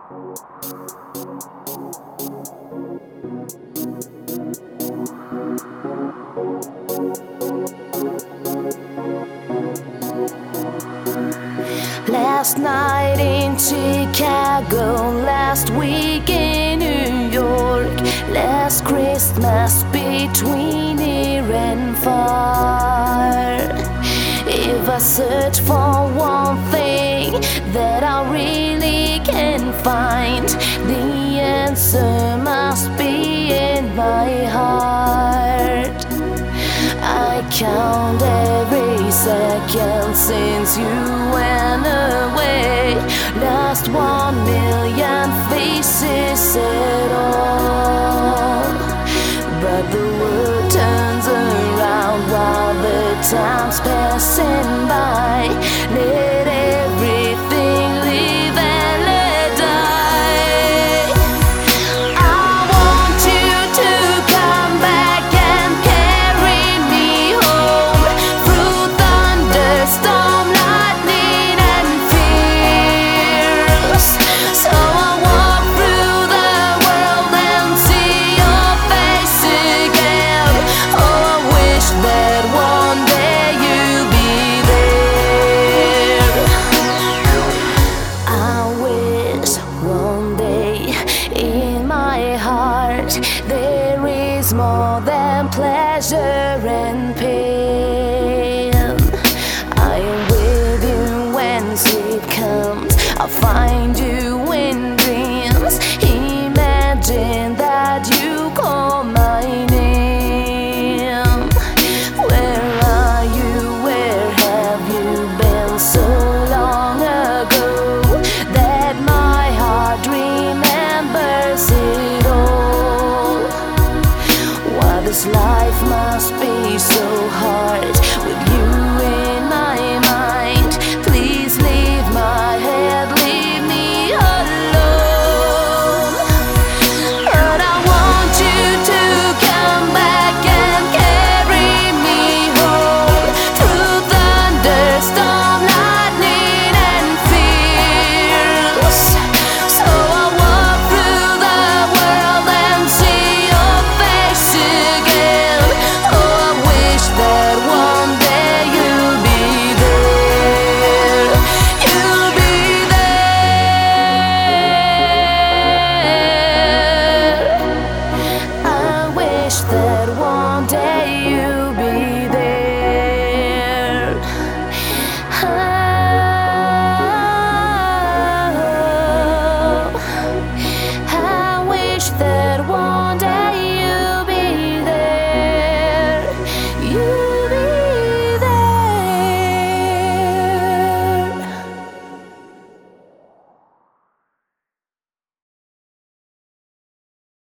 Last night in Chicago, last week in New York, last Christmas between near and far. If I search for one thing that I really can find, the answer must be in my heart. I count every second since you went away. Lost 1,000,000 faces at all, but the world turns around while the time's passing by. Let everything live and let die. I want you to come back and carry me home through thunderstorm, lightning and fears. So I walk through the world and see your face again. Oh, I wish that one day you'd be there. I wish one day in my heart there is more than pleasure and pain. I am with you when sleep comes. I'll find you in dreams. Imagine that you call my name. Where are you? Where have you been so long ago that my heart remembers it all? Why this life must be so hard with you in my mind. Please leave my head, leave me alone. But I want you to come back and carry me home through thunderstorm, lightning and fears. So I walk through the world and see your face again. Oh, I wish that one day you'll be there. You'll be there. I wish that one day you'll be there. Oh, I wish that one